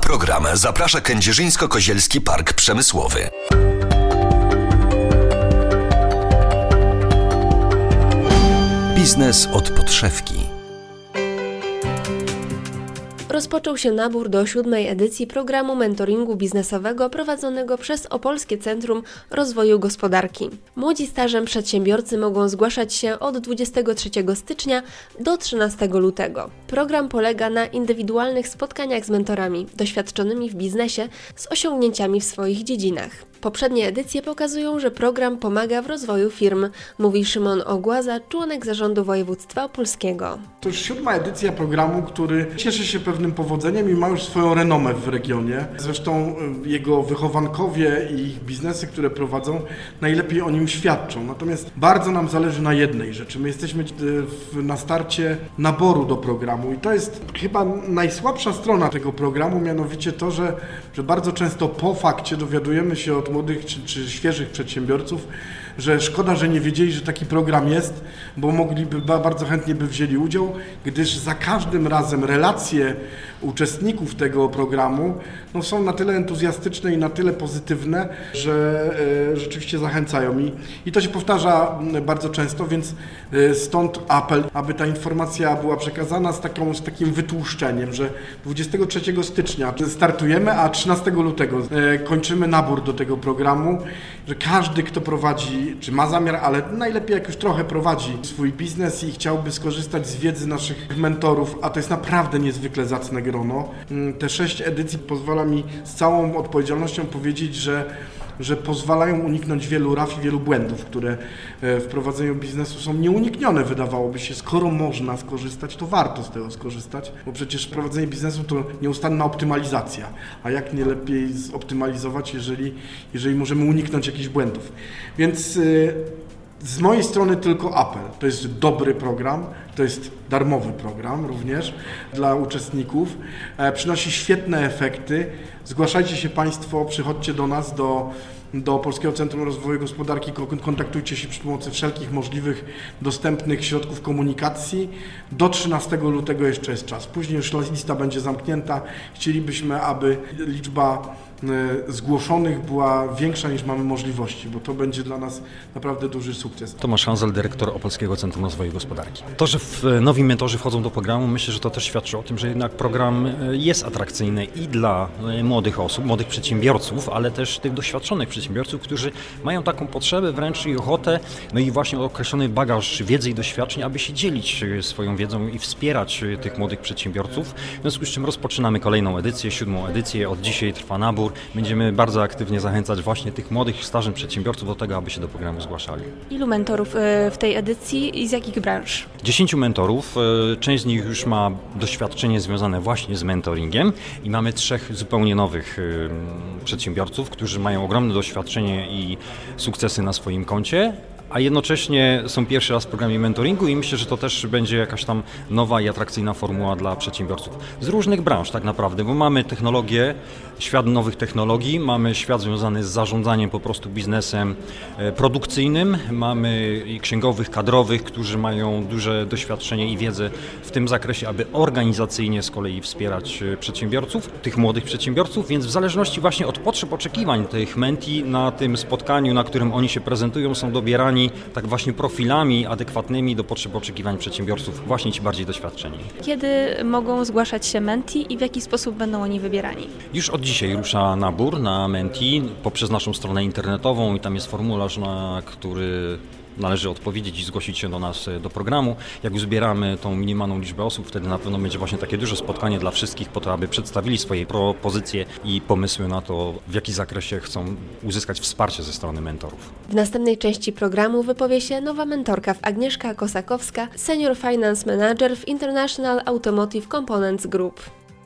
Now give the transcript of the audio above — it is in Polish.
program zaprasza Kędzierzyńsko-Kozielski Park Przemysłowy. Biznes od podszewki. Rozpoczął się nabór do 7. edycji programu mentoringu biznesowego prowadzonego przez Opolskie Centrum Rozwoju Gospodarki. Młodzi stażem przedsiębiorcy mogą zgłaszać się od 23 stycznia do 13 lutego. Program polega na indywidualnych spotkaniach z mentorami doświadczonymi w biznesie z osiągnięciami w swoich dziedzinach. Poprzednie edycje pokazują, że program pomaga w rozwoju firm, mówi Szymon Ogłaza, członek zarządu województwa opolskiego. To już 7. edycja programu, który cieszy się pewnym powodzeniem i ma już swoją renomę w regionie. Zresztą jego wychowankowie i ich biznesy, które prowadzą, najlepiej o nim świadczą. Natomiast bardzo nam zależy na jednej rzeczy. My jesteśmy na starcie naboru do programu i to jest chyba najsłabsza strona tego programu, mianowicie to, że bardzo często po fakcie dowiadujemy się od młodych czy świeżych przedsiębiorców, że szkoda, że nie wiedzieli, że taki program jest, bo mogliby, bardzo chętnie by wzięli udział, gdyż za każdym razem relacje uczestników tego programu są na tyle entuzjastyczne i na tyle pozytywne, że rzeczywiście zachęcają. I to się powtarza bardzo często, więc stąd apel, aby ta informacja była przekazana z takim wytłuszczeniem, że 23 stycznia startujemy, a 13 lutego kończymy nabór do tego programu, że każdy, kto prowadzi, czy ma zamiar, ale najlepiej jak już trochę prowadzi swój biznes i chciałby skorzystać z wiedzy naszych mentorów, a to jest naprawdę niezwykle zacne grono. Te 6 edycji pozwala mi z całą odpowiedzialnością powiedzieć, że pozwalają uniknąć wielu raf i wielu błędów, które w prowadzeniu biznesu są nieuniknione, wydawałoby się. Skoro można skorzystać, to warto z tego skorzystać, bo przecież prowadzenie biznesu to nieustanna optymalizacja. A jak nie lepiej zoptymalizować, jeżeli możemy uniknąć jakichś błędów. Więc z mojej strony tylko apel. To jest dobry program, to jest darmowy program również dla uczestników. Przynosi świetne efekty. Zgłaszajcie się Państwo, przychodźcie do nas, do Polskiego Centrum Rozwoju Gospodarki, kontaktujcie się przy pomocy wszelkich możliwych dostępnych środków komunikacji. Do 13 lutego jeszcze jest czas. Później już lista będzie zamknięta. Chcielibyśmy, aby liczba zgłoszonych była większa niż mamy możliwości, bo to będzie dla nas naprawdę duży sukces. Tomasz Hanzel, dyrektor Opolskiego Centrum Rozwoju Gospodarki. To, że nowi mentorzy wchodzą do programu, myślę, że to też świadczy o tym, że jednak program jest atrakcyjny i dla młodych osób, młodych przedsiębiorców, ale też tych doświadczonych przedsiębiorców, którzy mają taką potrzebę wręcz i ochotę, i właśnie określony bagaż wiedzy i doświadczeń, aby się dzielić swoją wiedzą i wspierać tych młodych przedsiębiorców. W związku z czym rozpoczynamy kolejną edycję, 7. edycję. Od dzisiaj trwa nabór. Będziemy bardzo aktywnie zachęcać właśnie tych młodych, stażem przedsiębiorców do tego, aby się do programu zgłaszali. Ilu mentorów w tej edycji i z jakich branż? 10 mentorów. Część z nich już ma doświadczenie związane właśnie z mentoringiem i mamy 3 zupełnie nowych przedsiębiorców, którzy mają ogromne doświadczenie i sukcesy na swoim koncie, a jednocześnie są pierwszy raz w programie mentoringu i myślę, że to też będzie jakaś tam nowa i atrakcyjna formuła dla przedsiębiorców. Z różnych branż tak naprawdę, bo mamy technologię, świat nowych technologii, mamy świat związany z zarządzaniem po prostu biznesem produkcyjnym, mamy księgowych, kadrowych, którzy mają duże doświadczenie i wiedzę w tym zakresie, aby organizacyjnie z kolei wspierać przedsiębiorców, tych młodych przedsiębiorców, więc w zależności właśnie od potrzeb, oczekiwań tych menti na tym spotkaniu, na którym oni się prezentują, są dobierani tak właśnie profilami adekwatnymi do potrzeb oczekiwań przedsiębiorców, właśnie ci bardziej doświadczeni. Kiedy mogą zgłaszać się menti i w jaki sposób będą oni wybierani? Już od dzisiaj rusza nabór na menti poprzez naszą stronę internetową i tam jest formularz, na który należy odpowiedzieć i zgłosić się do nas do programu. Jak uzbieramy tą minimalną liczbę osób, wtedy na pewno będzie właśnie takie duże spotkanie dla wszystkich po to, aby przedstawili swoje propozycje i pomysły na to, w jaki zakresie chcą uzyskać wsparcie ze strony mentorów. W następnej części programu wypowie się nowa mentorka Agnieszka Kosakowska, Senior Finance Manager w International Automotive Components Group.